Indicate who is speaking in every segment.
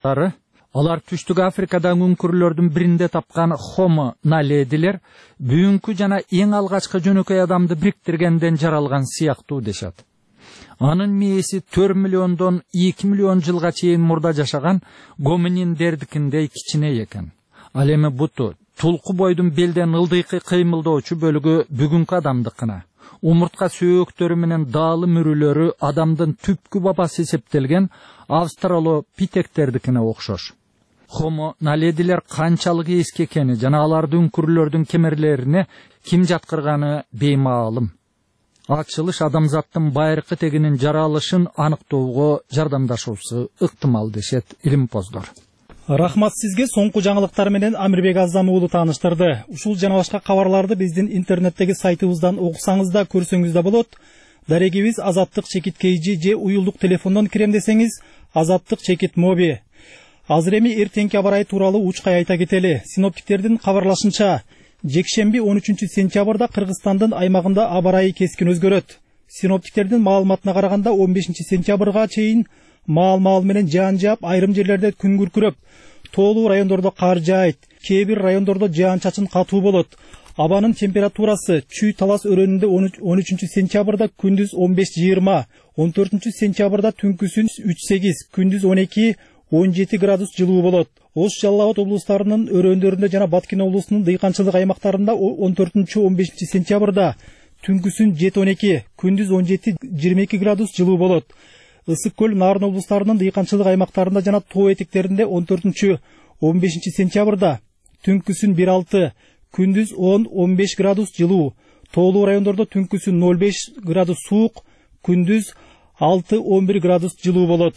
Speaker 1: Алар Түштүк Африкадагы үңкүрлөрдүн биринде тапкан Homo nalediler бүгүнкү жана эң алгачкы жөнөкөй адамды бириктиргенден жаралган сыяктуу дешет. Анын мээси 4 миллиондон 2 миллион жылга чейин мурда жашаган гомининдердикиндей кичине экен. Ал эми буту, тулку бойдун белден ылдыйкы кыймылдоочу бөлүгү бүгүнкү адамдыкына. Умуртка сөөктөрү менен даалы мүрүлөрү адамдын түпкү бабасы эсептелген австралопитектердикине окшош. Homo nalediler канчалык эски экени жана аларды үңкүрлөрдүн кемерлерине ким жаткырганы беймаалым. Ачылыш адамзаттын байыркы тегинин жаралышын аныктоого жардамдашуусу ыктымал дешет илимпоздор.
Speaker 2: Рахмат сизге, соңку жаңылыктар менен Амирбек Азам уулу тааныштырды. Ушул жана башка кабарларды биздин интернеттеги сайтыбыздан окусаңыз да, көрсөңүз да болот. Дарегибиз Азаттык чекит KG же уюлдук телефондон кирем десеңиз Азаттык чекит моби. Азыр эми эртеңки аба ырайы тууралуу учкай айта кетели. Синоптиктердин кабарлашынча, жекшемби 13-сентябрда Кыргызстандын аймагында аба ырайы кескин өзгөрөт. Синоптиктердин маалыматына караганда 15-сентябрга чейин маал менен жаан жаап, айрым жерлерде күн күркүрөп, тоолуу райондордо кар жаайт, кээ бир райондордо жаан-чачын катуу болот. Абанын температурасы Чүй Талас өрөөнүндө 13-сентябрда күндүз 15-20, 14-сентябрда түнкүсүн 3-8, күндүз 12-17 градус жылуу болот. Ош Жалал Абад облустарынын өрөөндөрүндө жана Баткен облусунун дыйканчылык аймактарында 14-15 сентябрда түнкүсүн 7-12, күндүз 17-22 градус жылуу болот. Ысык көл Нарын облустарынын дыйканчылык аймактарында жана тоо этектеринде 14-15 сентябрда түнкүсүн 1-6, күндүз 10-15 градус жылуу. Тоолуу райондордо түнкүсүн 0-5 градус суук, күндүз 6-11 градус жылуу болот.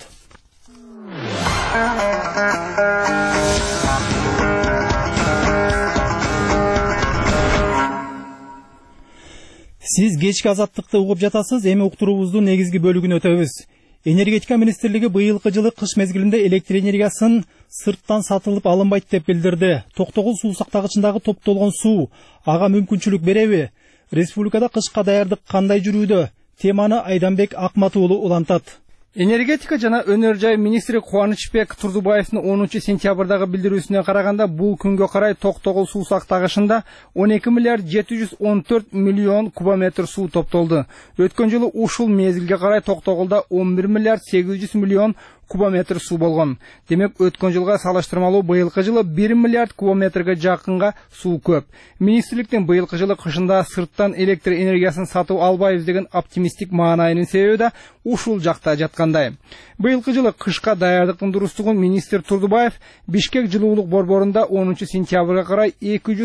Speaker 2: Сиз кечки Азаттыкты угуп жатасыз. Эми уктуруубуздун негизги бөлүгүнө өтөбүз. Энергетика министрлиги быйылкы жылы кыш мезгилинде электр энергиясын сырттан сатылып алынбайт деп билдирди. Токтогул суу сактагычындагы топтолгон суу ага мүмкүнчүлүк береби? Республикада кышка даярдык кандай жүрүүдө? Теманы Айданбек Акмат уулу улантат.
Speaker 3: Энергетика жана өнөр жай министри Кубанычбек Турдубаевдин 10-сентябрдагы билдирүүсүнө караганда, бул күнгө карай Токтогул суу сактагычында 12 миллиард 714 миллион кубометр суу топтолду. Өткөн жылы ушул мезгилге карай Токтогулда 11 миллиард 800 миллион кубометр суу болгон. Демек, өткөн жылга салыштырмалуу быйылкы жылы 1 миллиард кубометрге жакынга суу көп. Министрликтин быйылкы жылы кышында сырттан электр энергиясын сатып албайбыз деген оптимисттик маанайынын себеби да ушул жакта жаткандай. Быйылкы жылы кышка даярдыктын дурустугун министр Турдубаев Бишкек жылуулук борборунда 10-сентябрга карай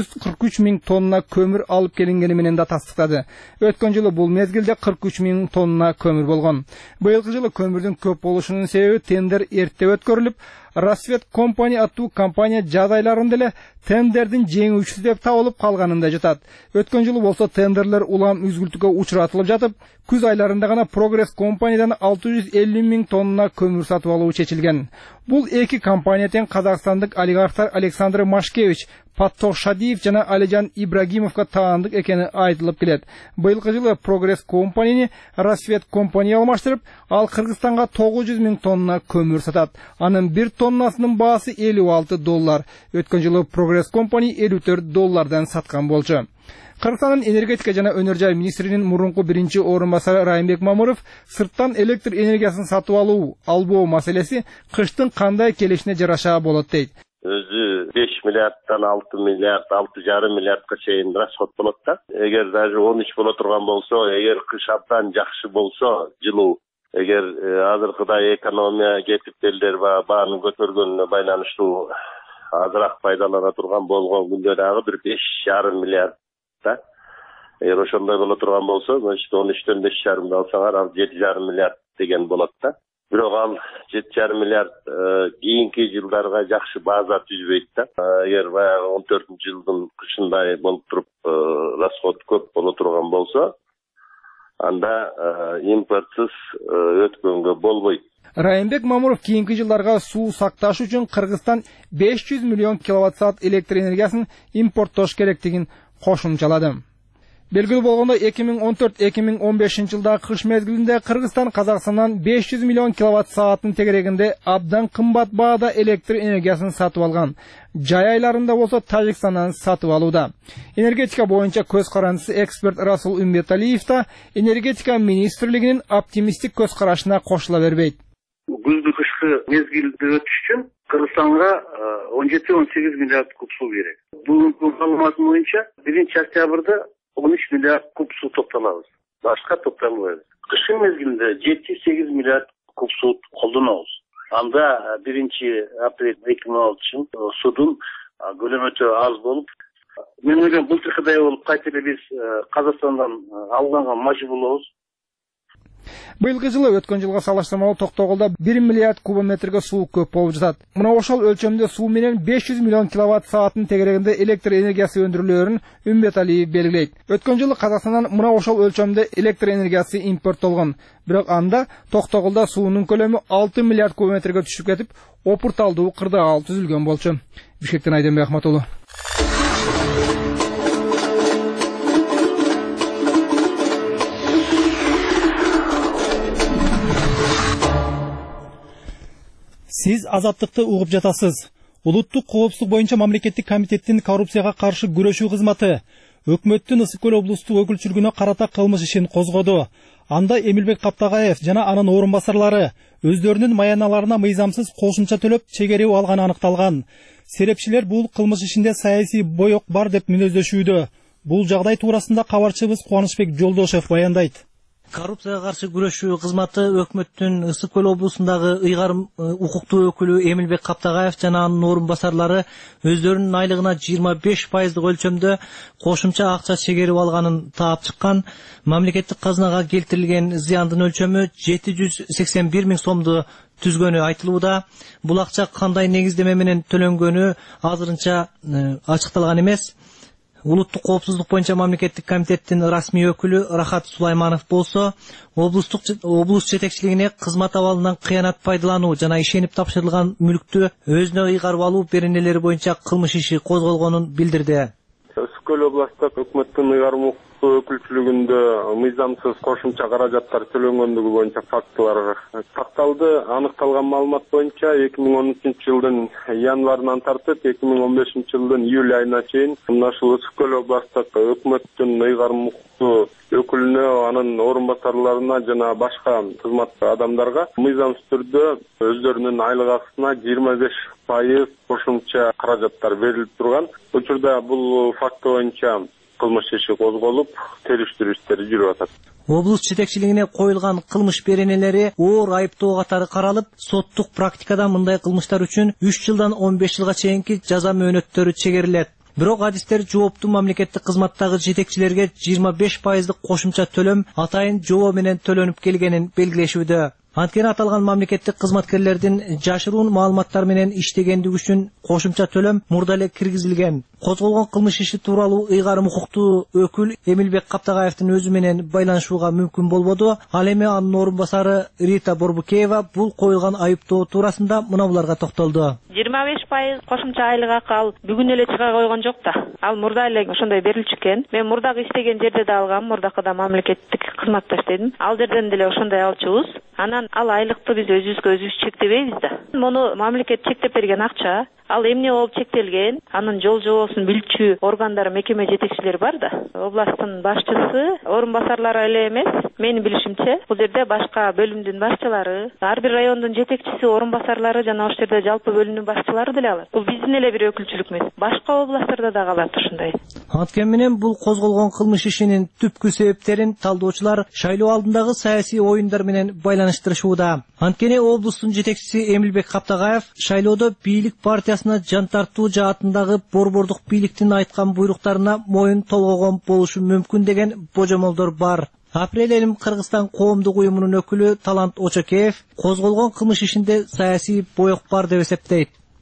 Speaker 3: 243 миң тонна көмүр алып келингени менен да тастыктады. Өткөн жылы бул мезгилде 43 миң тонна көмүр болгон. Быйылкы жылы көмүрдүн көп болушунун себеби тендер эрте өткөрүлүп, Рассвет компани аттуу компания жаз айларында эле тендердин жеңүүчүсү деп табылып калганында жатат. Өткөн жылы болсо тендерлер улам үзгүлтүккө учуратылып жатып, күз айларында гана Прогресс компаниядан 650 миң тонна көмүр сатып алуу чечилген. Бул эки компания тең казакстандык олигархтар Александр Машкевич, Паттох Шадиев жана Алижан Ибрагимовго таандык экени айтылып келет. Быйылкы жылы Прогресс компанияны Рассвет компания алмаштырып, ал Кыргызстанга 900 миң тонна көмүр сатат. Анын 1 тоннасынын баасы $56. Өткөн жылы Прогресс компания $54 саткан болчу. Кыргызстандын энергетика жана өнөр жай министринин мурунку биринчи орун басары Райымбек Мамуров сырттан электр энергиясын сатып албоо маселеси кыштын кандай келишине жараша болот дейт.
Speaker 4: Өзү 5 миллиарддан 6 миллиард, 6,5 миллиардка чейин расход болот да. Эгер даже 13 боло турган болсо, эгер кыш абдан жакшы болсо, жылуу, эгер азыркыдай экономия кетип элдер бааны көтөргөнүнө байланыштуу азыраак пайдалана турган болгон күндө дагы бир 5,5 миллиард да. Эгер ошондой боло турган болсо, 13дөн 5,5 алсаңар, ал 7,5 миллиард деген болот да. Бирок ал 7,5 миллиард кийинки жылдарга жакшы база түзбөйт да. Эгер баягы 14-жылдын кышындай болуп туруп расход көп боло турган болсо, анда импортсыз өткөнгө болбойт.
Speaker 3: Райымбек Мамуров кийинки жылдарга суу сакташ үчүн Кыргызстан 500 миллион киловатт-саат электр энергиясын импорттош керектигин кошумчалады. Белгилүү болгондой 2014-2015 жылдагы кыш мезгилинде Кыргызстан Казакстандан 500 миллион киловатт сааттын тегерегинде абдан кымбат баада электр энергиясын сатып алган. Жай айларында болсо Тажикстандан сатып алууда. Энергетика боюнча көз карандысы эксперт Расул Умбеталиев да энергетика министрлигинин оптимисттик көз карашына кошула бербейт.
Speaker 5: Күздү кышкы мезгилди өтүш үчүн Кыргызстанга 17-18 миллиард куб суу керек. Бүгүнкү маалымат боюнча 1-октябрда 13 миллиард куб суу топтолобуз. Башка топтолбойбуз. Кышкы мезгилде 7-8 миллиард куб суу колдонобуз. Анда 1-апрель 2016 судун көлөмү өтө аз болуп, мен ойлойм былтыркыдай болуп кайта эле биз Казакстандан алганга мажбур болобуз.
Speaker 3: Быйылкы жылы өткөн жылга салыштырмалуу Токтогулда 1 миллиард кубометрге суу көп болуп жатат. Мына ошол өлчөмдө суу менен 500 миллион киловатт сааттын тегерегинде электр энергиясы өндүрүлөөрүн Умбеталиев белгилейт. Өткөн жылы Казакстандан мына ошол өлчөмдө электр энергиясы импорттолгон. Бирок анда Токтогулда суунун көлөмү 6 миллиард кубометрге түшүп кетип, опурталдуу кырдаал түзүлгөн болчу. Бишкектен Айденбек Ахматулу.
Speaker 2: Сиз азаттыкты угуп жатасыз. Улуттук коопсуздук боюнча мамлекеттик комитеттин коррупцияга каршы күрөшүү кызматы өкмөттүн Ысык көл облустук өкүлчүлүгүнө карата кылмыш ишин козгоду. Анда Эмилбек Каптагаев жана анын орун басарлары өздөрүнүн маяналарына мыйзамсыз кошумча төлөп чегерип алганы аныкталган. Серепчилер бул кылмыш ишинде саясий боек бар деп мүнөздөшүүдө. Бул жагдай туурасында кабарчыбыз Кубанычбек Жолдошев баяндайт.
Speaker 6: Коррупцияга каршы күрөшүү кызматы өкмөттүн Ысык көл облусундагы ыйгарым укуктуу өкүлү Эмилбек Каптагаев жана анын орун басарлары өздөрүнүн айлыгына 25% өлчөмдө кошумча акча чегерип алганын таап чыккан. Мамлекеттик казынага келтирилген зыяндын өлчөмү 781 миң сомду түзгөнү айтылууда. Бул акча кандай негиздеме менен төлөнгөнү азырынча ачыкталган эмес. Улуттук коопсуздук боюнча мамлекеттик комитеттин расмий өкүлү Рахат Сулайманов болсо, облус жетекчилигине кызмат абалынан кыянат пайдалануу жана ишенип тапшырылган мүлктү өзүнө ыйгарып алуу беренелери боюнча кылмыш иши козголгонун билдирди.
Speaker 7: Ысык көл областык өкмөттүн ыйгарым өкүлчүлүгүндө мыйзамсыз кошумча каражаттар төлөнгөндүгү боюнча фактылар такталды. Аныкталган маалымат боюнча 2013 жылдын январынан тартып 2015 жылдын июль айына чейин мына ушул Ысык көл областык өкмөттүн ыйгарым өкүлүнө, анын орун басарларына жана башка кызмат адамдарга мыйзамсыз түрдө өздөрүнүн айлык акысына 25% кошумча каражаттар берилип турган. Учурда бул факт боюнча кылмыш иши козголуп, териштирүү иштери жүрүп атат.
Speaker 6: Облус жетекчилигине коюлган кылмыш беренелери оор айыптоо катары каралып, соттук практикада мындай кылмыштар үчүн 3 жылдан 15 жылга чейинки жаза мөөнөттөрү чегерилет. Бирок адистер жооптуу мамлекеттик кызматтагы жетекчилерге 25% кошумча төлөм атайын жобо менен төлөнүп келгенин белгилешүүдө. Анткени аталган мамлекеттик кызматкерлердин жашыруун маалыматтар менен иштегендиги үчүн кошумча төлөм мурда эле киргизилген. Козголгон кылмыш иши тууралуу ыйгарым укуктуу өкүл Эмилбек Каптагаевдин өзү менен байланышууга мүмкүн болбоду. Ал эми анын орун басары Рита Борбукеева бул коюлган айыптоо туурасында мына буларга токтолду.
Speaker 8: 25% кошумча айлык акы ал бүгүн эле чыга койгон жок да. Ал мурда эле ошондой берилчү экен. Мен мурдагы иштеген жерде да алгам, мурдакыда мамлекеттик кызматта иштедим. Ал жерден деле ошондой алчубуз. Анан ал айлыкты биз өзүбүз чектебейбиз да. Муну мамлекет чектеп берген акча. Ал эмне болуп чектелген? Анын жол жобосун билчү органдар, мекеме жетекчилери бар да. Областтын башчысы, орун басарлары эле эмес, менин билишимче, бул жерде башка бөлүмдүн башчылары, ар бир райондун жетекчиси, орун басарлары жана ошол жерде жалпы бөлүмдүн башчылары деле алат. Бул биздин эле бир өкүлчүлүк эмес. Башка областтарда да калат ушундай.
Speaker 6: Анткени менен бул козголгон кылмыш ишинин түпкү себептерин талдоочулар шайлоо алдындагы саясий оюндар менен байланыштырышууда. Анткени облустун жетекчиси Эмилбек Каптагаев шайлоодо бийлик партиясына жан тартуу жаатындагы борбордук бийликтин айткан буйруктарына моюн толгогон болушу мүмкүн деген божомолдор бар. Апрель элим Кыргызстан коомдук уюмунун өкүлү Талант Очокеев козголгон кылмыш ишинде саясий боек бар деп эсептейт.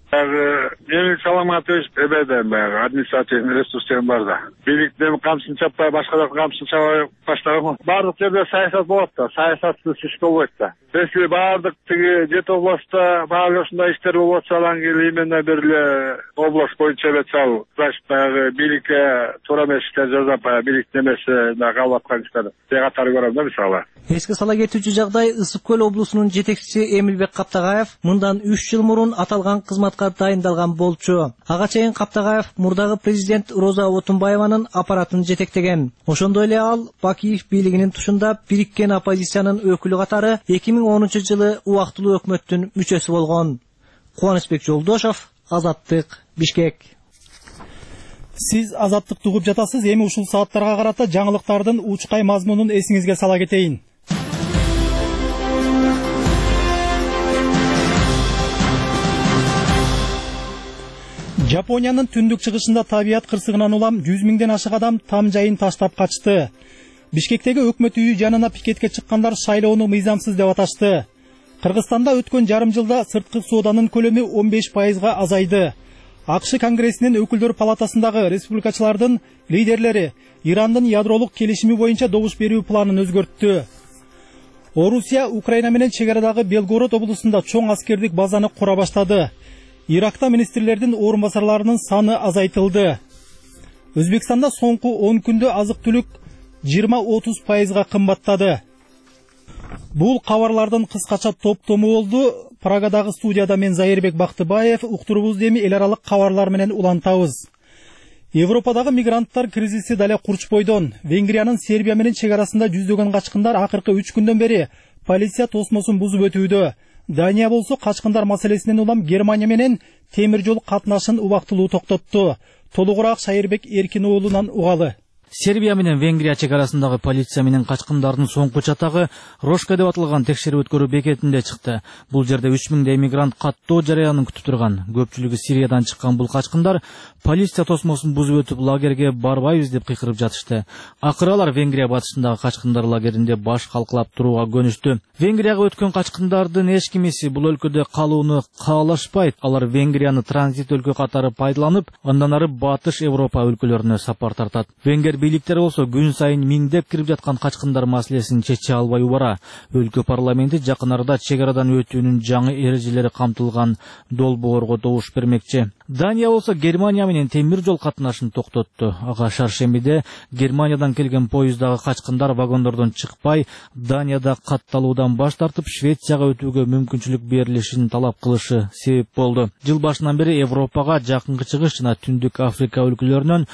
Speaker 7: Эми саламатыбыз эбеден баягы административный ресурстен бар да. Бийликтен камсын чаппай, башкалар камсын чаппай баштаган. Бардык жерде саясат болот да, саясатсыз иш болбойт да. Если бардык тиги жет областта баары ушундай иштер болуп атса, анан кийин именно бир эле область боюнча эле чал, значит баягы бийликке туура эмес иштер жасап, бийликтин эмеси да калып аткан иштер катары көрөм да мисалы.
Speaker 6: Эске сала кетүүчү жагдай Ысык көл облусунун жетекчиси Эмилбек Каптагаев мындан 3 жыл мурун аталган кызматка дайындалган болчу. Ага чейин Каптагаев мурдагы президент Роза Отунбаеванын аппаратын жетектеген. Ошондой эле ал Бакиев бийлигинин тушунда бириккен оппозициянын өкүлү катары 2010-жылы убактылуу өкмөттүн мүчөсү болгон. Кубанычбек Жолдошов, Азаттык, Бишкек.
Speaker 2: Сиз Азаттыкты угуп жатасыз. Эми ушул сааттарга карата жаңылыктардын учкай мазмунун эсиңизге сала кетейин. Жапониянын түндүк чыгышында табият кырсыгынан улам 100 миңден ашык адам там жайын таштап качты. Бишкектеги өкмөт үйү жанына пикетке чыккандар шайлоону мыйзамсыз деп аташты. Кыргызстанда өткөн жарым жылда сырткы сооданын көлөмү 15%га азайды. АКШ Конгрессинин өкүлдөр палатасындагы республикачылардын лидерлери Ирандын ядролук келишими боюнча добуш берүү планын өзгөрттү. Орусия Украина менен чегарадагы Белгород облусунда чоң аскердик базаны кура баштады. Иракта министрлердин орун басарларынын саны азайтылды. Өзбекстанда соңку 10 күндө азык-түлүк 20-30%га кымбаттады. Бул кабарлардын кыскача топтому болду. Прагадагы студияда мен Зайырбек Бактыбаев, уктурубузду эми эл аралык кабарлар менен улантабыз. Европадагы мигранттар кризиси дале курч бойдон. Венгриянын Сербия менен чегарасында жүздөгөн качкындар акыркы 3 күндөн бери полиция тосмосун бузуп өтүүдө. Дания болсо качкындар маселесинен улам Германия менен темир жол катнашын убактылуу токтотту. Толугураак Шайырбек Эркин уулунан угалы.
Speaker 1: Сербия менен Венгрия чегарасындагы полиция менен качкындардын соңку чатагы Рошка деп аталган текшерип өткөрүү бекетинде чыкты. Бул жерде 3000 эмигрант каттоо жарыянын күтүп турган. Көпчүлүгү Сириядан чыккан бул качкындар полиция тосмосун бузуп өтүп лагерге барбайбыз деп кыйкырып жатышты. Акыры алар Венгрия батышындагы качкындар лагеринде баш калкалап турууга көнүштү. Венгрияга өткөн качкындардын эч кимиси бул өлкөдө калууну каалашпайт. Алар Венгрияны транзит өлкө катары пайдаланып, андан ары Батыш Европа өлкөлөрүнө сапар тартат. Венгер бийликтер болсо күн сайын миңдеп кирип жаткан качкындар маселесин чече албай убара. Өлкө парламенти жакын арада чегарадан өтүүнүн жаңы эрежелери камтылган долбоорго добуш бермекчи. Дания болсо Германия менен темир жол катнашын токтотту. Ага шаршембиде Германиядан келген поездагы качкындар вагондордон чыкпай, Данияда катталуудан баш тартып Швецияга өтүүгө мүмкүнчүлүк берилишин талап кылышы себеп болду. Жыл башынан бери Европага жакынкы чыгыш жана Түндүк Африка өлкөлөрүнөн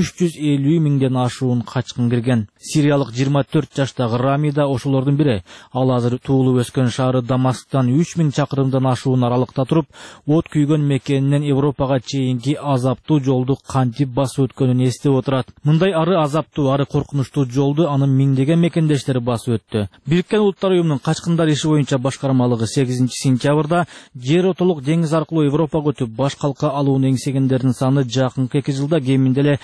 Speaker 1: 350 миңден ашуун качкын кирген. Сириялык 24 жаштагы Рами да ошолордун бири. Ал азыр туулуп өскөн шаары Дамасктан 3000 чакырымдан ашуун аралыкта туруп, от күйгөн мекенинен Европага чейинки азаптуу жолду кантип басып өткөнүн эстеп отурат. Мындай ары азаптуу, ары коркунучтуу жолду анын миңдеген мекендештери басып өттү. Бириккен Улуттар уюмунун качкындар иши боюнча башкармалыгы 8 сентябрда жер отолук деңиз аркылуу Европага өтүп баш калка алууну эңсегендердин саны жакынкы 2 жылда кеминде эле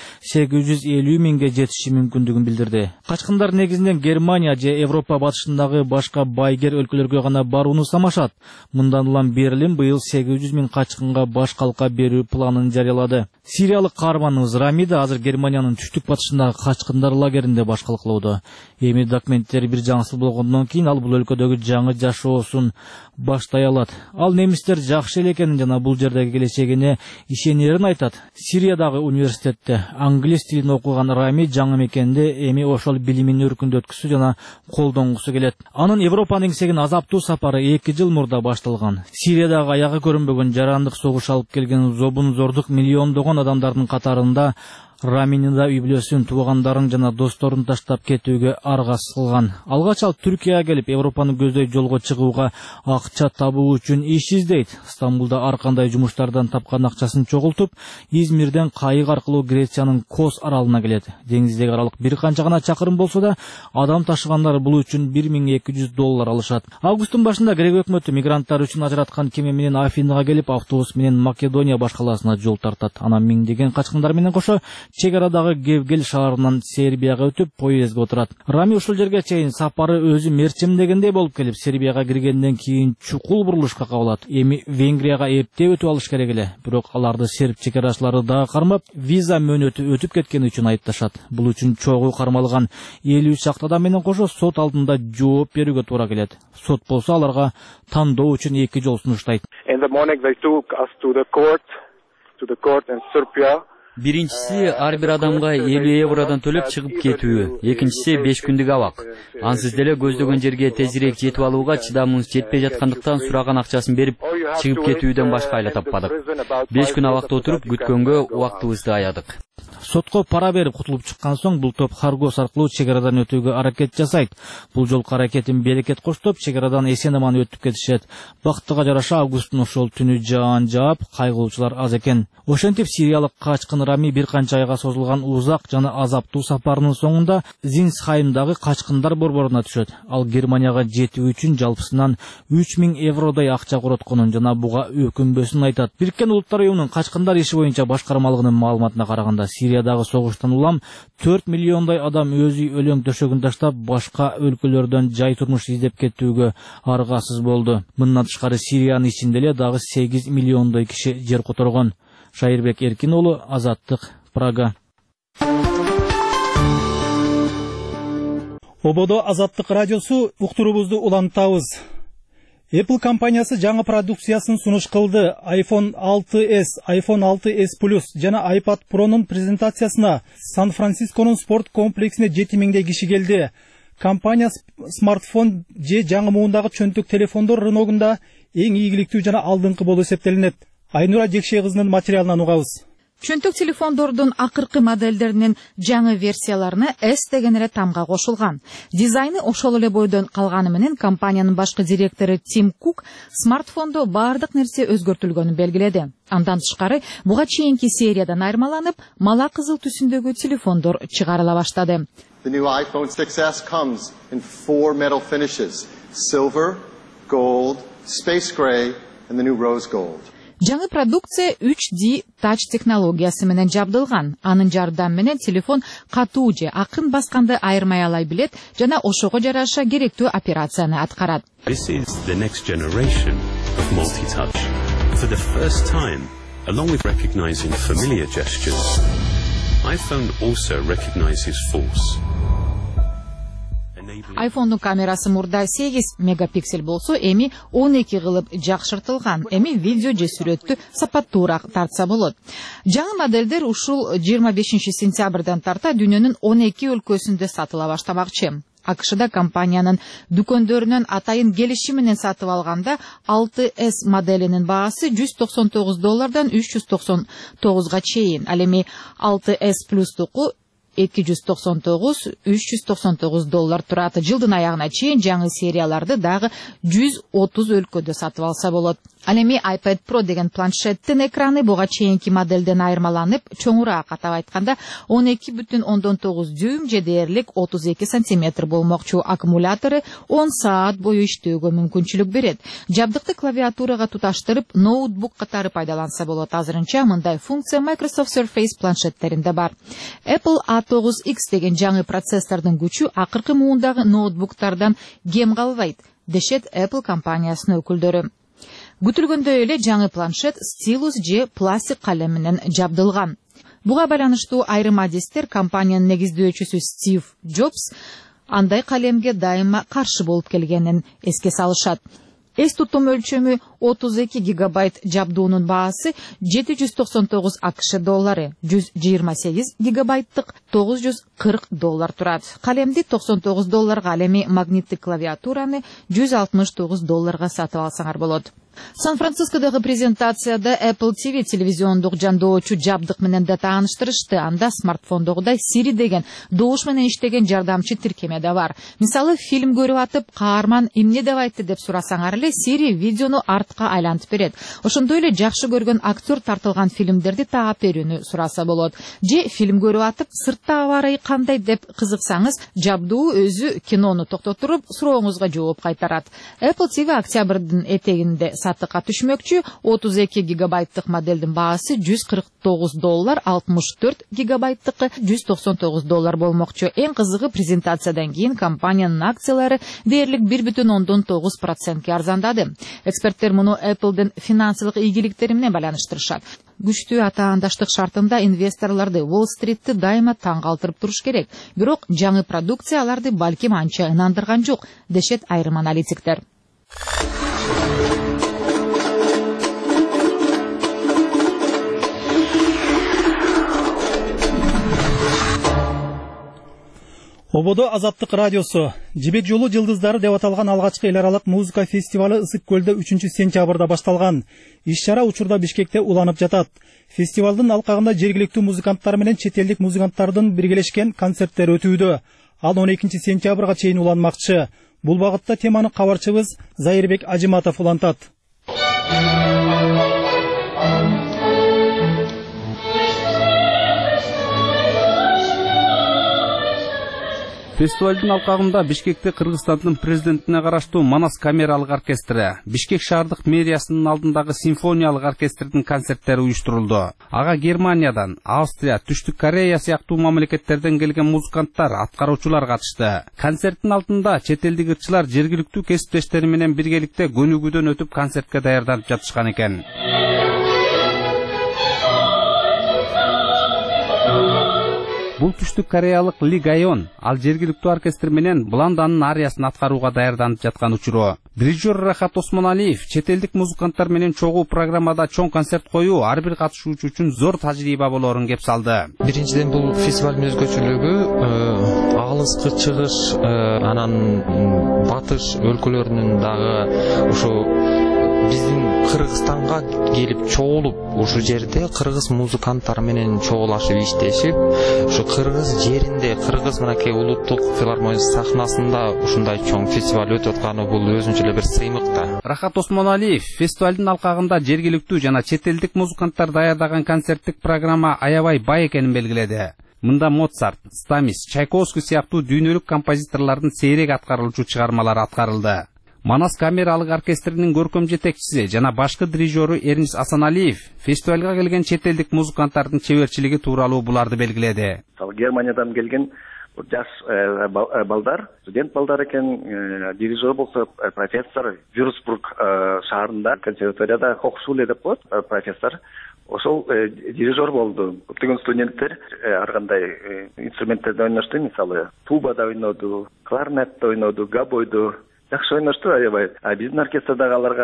Speaker 1: 850 миңге жетиши мүмкүндүгүн билдирди. Качкындар негизинен Германия же Европа батышындагы башка байгер өлкөлөргө гана барууну самашат. Мындан улам Берлин быйыл 800 миң качкынга баш калка берүү планын жарыялады. Сириялык каарманыбыз Рами да азыр Германиянын түштүк батышындагы качкындар лагеринде баш калкалоодо. Эми документтери бир жаңысы болгондон кийин ал бул өлкөдөгү жаңы жашоосун баштай алат. Ал немистер жакшы эле экенин жана бул жердеги келечегине ишенерин айтат. Сириядагы университетте англис тилин окуган Рами жаңы мекенде эми ошол билимин өркүндө өткүзүп жана колдонгусу келет. Анын Европанын эңсеген азаптуу сапары 2 жыл мурда башталган. Сириядагы аягы көрүнбөгөн жарандык согуш алып келген зобун зордук миллиондогон адамдардын катарында Раминин да үй бүлөсүн, туугандарын жана досторун таштап кетүүгө аргасыз кылган. Алгач ал Түркияга келип, Европаны көздөй жолго чыгууга акча табуу үчүн иш издейт. Стамбулда ар кандай жумуштардан тапкан акчасын чогултуп, Измирден кайык аркылуу Грециянын Кос аралына келет. Деңиздеги аралык бир канча гана чакырым болсо да, адам ташыгандар бул үчүн $1200 алышат. Августтун башында Грек өкмөтү мигранттар үчүн ажыраткан кеме менен Афинага келип, автобус менен Македония баш калаасына жол тартат. Анан миңдеген качкындар менен кошо
Speaker 9: чек арадагы Гевгел шаарынан Сербияга өтүп поездге отурат. Рами ушул жерге чейин сапары өзү мерчемдегендей болуп келип, Сербияга киргенден кийин чукул бурулушка кабылат. Эми Венгрияга эптеп өтүп алыш керек эле. Бирок аларды серб чек арачылары дагы кармап, виза мөөнөтү өтүп кеткени үчүн айыпташат. Бул үчүн чогуу кармалган 50 чакты адам менен кошо сот алдында жооп берүүгө туура келет. Сот болсо аларга тандоо үчүн 2 жол сунуштайт.
Speaker 7: In the morning they took us to the court in Serbia.
Speaker 10: Биринчиси ар бир адамга 50 евродон төлөп чыгып кетүү, экинчиси 5 күндүк абак. Ансыз деле көздөгөн жерге тезирээк жетип алууга чыдамыңыз жетпей жаткандыктан сураган акчасын берип чыгып кетүүдөн башка айла таппадык. 5 күн абакта отуруп күткөнгө убактыбызды аядык.
Speaker 9: Сотко пара берип кутулуп чыккан соң бул топ Харгос аркылуу чек арадан өтүүгө аракет жасайт. Бул жолку аракетин берекет коштоп, чек арадан эсен-аман өтүп кетишет. Бактыга жараша августтун ошол түнү жаан жаап, кайгылуучулар аз экен. Ошентип сириялык качкын Рами бир канча айга созулган узак жана азаптуу сапарынын соңунда Зинсхаймдагы качкындар борборуна түшөт. Ал Германияга жетүү үчүн жалпысынан 3000 евродай акча коротконун жана буга өкүнбөсүн айтат. Бириккен Улуттар уюмунун качкындар иши боюнча башкармалыгынын маалыматына караганда, Сириядагы согуштан улам 4 миллиондай адам өз үй өлөң төшөгүн таштап, башка өлкөлөрдөн жай турмуш издеп кетүүгө аргасыз болду. Мындан тышкары Сириянын ичинде эле дагы 8 миллиондой киши жер которгон. Шайырбек Эркин уулу, Азаттык, Прага.
Speaker 2: Ободо Азаттык радиосу, уктуруубузду улантабыз. Apple компаниясы жаңы продукциясын сунуш кылды. iPhone 6s, iPhone 6s Plus жана iPad Pro'нун презентациясына Сан-Францисконун спорт комплексине 7000дей киши келди. Компания смартфон же жаңы муундагы чөнтөк телефондор рыногунда эң ийгиликтүү жана алдыңкы болуп эсептелинет. Айнура Жекшей кызынын материалынан угабыз.
Speaker 11: Чөнтөк телефондордун акыркы модельдеринин жаңы версияларына S деген эле тамга кошулган. Дизайны ошол эле бойдон калганы менен компаниянын башкы директору Тим Кук смартфондо бардык нерсе өзгөртүлгөнүн белгиледи. Андан тышкары буга чейинки сериядан айырмаланып, мала кызыл түсүндөгү телефондор чыгарыла баштады.
Speaker 12: The new iPhone 6s comes in 4 metal finishes: silver, gold, space gray and the new rose gold.
Speaker 11: Жаңы продукция 3D Touch технологиясы менен жабдылган. Анын жардамы менен телефон катуу же акын басканды айырмай алай билет жана ошого жараша керектүү операцияны аткарат.
Speaker 13: This is the next generation of multi-touch. For the first time, along with recognizing familiar gestures, iPhone also recognizes force.
Speaker 11: iPhone'un камерасы мурда 8 мегапиксель болсо, эми 12 кылып жакшыртылган. Эми видео же сүрөттү сапаттуураак тартса болот. Жаңы модельдер ушул 25 сентябрдан тарта дүйнөнүн 12 өлкөсүндө сатыла баштамакчы. АКШда компаниянын дүкөндөрүнөн атайын келишим менен сатып алганда 6s моделинин баасы $199 $399 чейин. Ал эми 6s Plus-туку $299-399 турат. Жылдын аягына чейин жаңы серияларды дагы 130 өлкөдө сатып алса болот. Ал эми iPad Pro деген планшеттин экраны буга чейинки моделден айырмаланып, чоңураак, атап айтканда 12,9 дюйм же дээрлик 32 сантиметр болмокчу. Аккумулятору 10 саат бою иштөөгө мүмкүнчүлүк берет. Жабдыкты клавиатурага туташтырып, ноутбук катары пайдаланса болот. Азырынча мындай функция Microsoft Surface планшеттеринде бар. Apple A9X деген жаңы процессордун күчү акыркы муундагы ноутбуктардан кем калбайт, дешет Apple компаниясынын өкүлдөрү. Күтүлгөндөй эле жаңы планшет стилус же пластик калем менен жабдылган. Буга байланыштуу айрым адистер компаниянын негиздөөчүсү Стив Джобс андай калемге дайыма каршы болуп келгенин эске салышат. Эс тутум өлчөмү 32 гигабайт жабдуунун баасы $799 АКШ, 128 гигабайттык $940 турат. Калемди $99, ал эми магниттик клавиатураны $169 сатып алсаңар болот. Сан-Францискодагы презентацияда Apple TV телевизиондук жандоочу жабдык менен да тааныштырышты. Анда смартфондогудай Siri деген добуш менен иштеген жардамчы тиркеме да бар. Мисалы, фильм көрүп атып, каарман эмне деп айтты деп сурасаңар эле, Siri видеону артка айлантып берет. Ошондой эле жакшы көргөн актер тартылган фильмдерди таап берүүнү сураса болот. Же фильм көрүп атып, сыртта аба ырайы кандай деп кызыксаңыз, жабдуу өзү кинону токтотуруп, сурооңузга жооп кайтарат. Apple TV октябрдын этегинде сатыкка түшмөкчү. 32 гигабайттык модельдин баасы $149, 64 гигабайттыкы $199 болмокчу. Эң кызыгы, презентациядан кийин компаниянын акциялары дээрлик 1,9%ке арзандады. Эксперттер муну Apple'дин финансылык ийгиликтери менен байланыштырышат. Күчтүү атаандаштык шартында инвесторлорду Уолл-стритти дайыма таң калтырып туруш керек. Бирок жаңы продукция аларды балким анча ынандырган жок, дешет айрым аналитиктер.
Speaker 2: Ободо Азаттык радиосу Жибек жолу жылдыздары деп аталган алгачкы эл аралык музыка фестивалы Ысык көлдө 3-сентябрда башталган. Иш-чара учурда Бишкекте уланып жатат. Фестивалдын алкагында жергиликтүү музыканттар менен чет элдик музыканттардын биргелешкен концерттери өтүүдө. Ал 12-сентябрга чейин уланмакчы. Бул багытта теманы кабарчыбыз Зайырбек Ажиматов улантат.
Speaker 14: Фестивалдын алкагында Бишкекте Кыргызстандын президентине караштуу Манас камералык оркестри, Бишкек шаардык мэриясынын алдындагы симфониялык оркестрдин концерттери уюштурулду. Ага Германиядан, Австрия, Түштүк Корея сыяктуу мамлекеттерден келген музыканттар, аткаруучулар катышты. Концерттин алдында чет элдик ырчылар жергиликтүү кесиптештери менен биргеликте көнүгүүдөн өтүп концертке даярданып жатышкан экен. Бул Түштүк Кореялык Ли Гайон, ал жергиликтүү оркестр менен Бланданын ариясын аткарууга даярданып жаткан учуру. Дирижер Рахат Осмоналиев чет элдик музыканттар менен чогуу программада чоң концерт коюу ар бир катышуучу үчүн зор тажрыйба болоорун кеп салды.
Speaker 15: Биринчиден бул фестивалдын өзгөчөлүгү алыскы чыгыш, анан батыш өлкөлөрүнүн дагы ушу биздин Кыргызстанга келип чогулуп, ушу жерде кыргыз музыканттар менен чогулашып иштешип, ушу кыргыз жеринде, кыргыз мынакей улуттук филармония сахнасында ушундай чоң фестиваль өтүп атканы бул өзүнчө эле бир сыймык да.
Speaker 14: Рахат Осмоналиев фестивалдын алкагында жергиликтүү жана чет элдик музыканттар даярдаган концерттик программа аябай бай экенин белгиледи. Мында Моцарт, Стамис, Чайковский сыяктуу дүйнөлүк композиторлордун сейрек аткарылуучу чыгармалары аткарылды. Манас камералык оркестринин көркөм жетекчиси жана башкы дирижеру Эрнис Асаналиев фестивалга келген чет элдик музыканттардын чеберчилиги тууралуу буларды белгиледи.
Speaker 16: Германиядан келген жаш балдар, студент балдар экен, дирижер болсо профессор, Вюрцбург шаарында консерваторияда Хохшуле деп коет профессор. Ошол дирижер болду. Көптөгөн студенттер ар кандай инструменттерди ойношту, мисалы тубада ойноду, кларнетте ойноду, габойду. Жакшы ойношту аябай. Биздин оркестрдагы аларга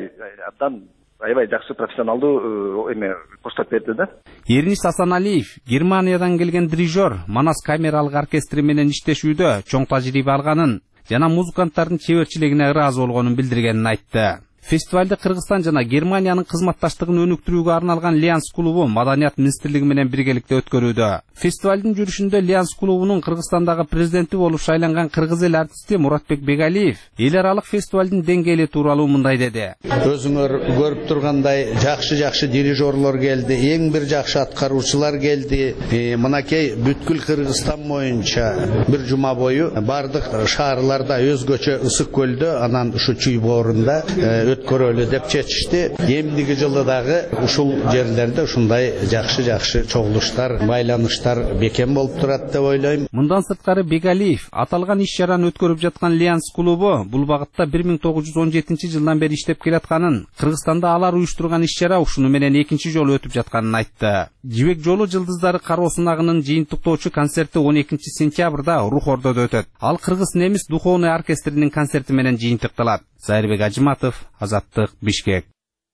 Speaker 16: аябай жакшы профессионалдуу коштоп берди да.
Speaker 14: Эрнис Асаналиев Германиядан келген дирижер Манас камералык оркестри менен иштешүүдө чоң тажрыйба алганын жана музыканттардын чеберчилигине ыраазы болгонун билдиргенин айтты. Фестивалды Кыргызстан жана Германиянын кызматташтыгын өнүктүрүүгө арналган Лианс клубу Маданият министрлиги менен биргеликте өткөрүүдө. Фестивалдын жүрүшүндө Лианс клубунун Кыргызстандагы президенти болуп шайланган кыргыз эл артисти Муратбек Бегалиев эл аралык фестивалдын деңгээли тууралуу мындай деди.
Speaker 17: Өзүңөр көрүп тургандай жакшы дирижерлор келди, эң бир жакшы аткаруучулар келди. Мынакей бүткүл Кыргызстан боюнча бир жума бою бардык шаарларда өзгөчө Ысык көлдө, анан ушу Чүй боорунда өткөрөлү деп чечишти. Эмдиги жылы дагы ушул жерлерде ушундай жакшы чогулуштар, байланыштар бекем болуп турат деп ойлойм.
Speaker 14: Мындан сырткары Бегалиев аталган иш-чараны өткөрүп жаткан Лианс клубу бул багытта 1917 жылдан бери иштеп келатканын, Кыргызстанда алар уюштурган иш-чара ушуну менен экинчи жолу өтүп жатканын айтты. Жибек жолу жылдыздары кароо сынагынын жыйынтыктоочу концерти 12-сентябрда Рухордодо өтөт. Ал кыргыз-немис духовный оркестринин концерти менен жыйынтыкталат. Зайырбек Ажиматов, Азаттык, Бишкек.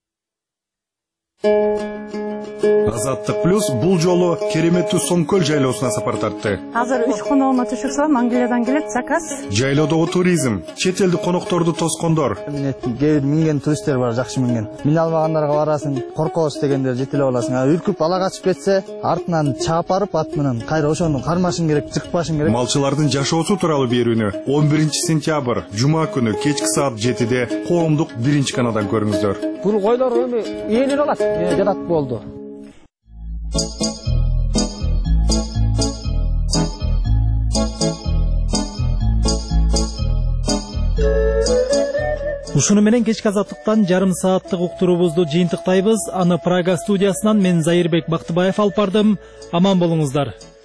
Speaker 18: Азаттык плюс бул жолу кереметтүү Сомкөл жайлоосуна сапар тартты.
Speaker 19: Азыр 3 коногума түшүрсөм, Англиядан келет заказ.
Speaker 18: Жайлоодогу туризм, чет элдик конокторду тоскондор.
Speaker 20: Минген туристтер бар, жакшы минген. Мин албагандарга барасың, коркобуз дегендер жетелеп аласың. Үркүп ала качып кетсе, артынан чаап барып ат менен кайра ошону кармашың керек, жыкпашың керек.
Speaker 18: Малчылардын жашоосу тууралуу берүүнү 11-сентябрь жума күнү кечки саат 7-де коомдук 1-каналдан көрүңүздөр.
Speaker 20: Бул койлор эми ээлер алат, жатат болду.
Speaker 2: Ушуну менен кечки азаттыктан жарым сааттык уктуруубузду жыйынтыктайбыз. Аны Прага студиясынан мен Зайырбек Бактыбаев алып бардым. Аман болуңуздар.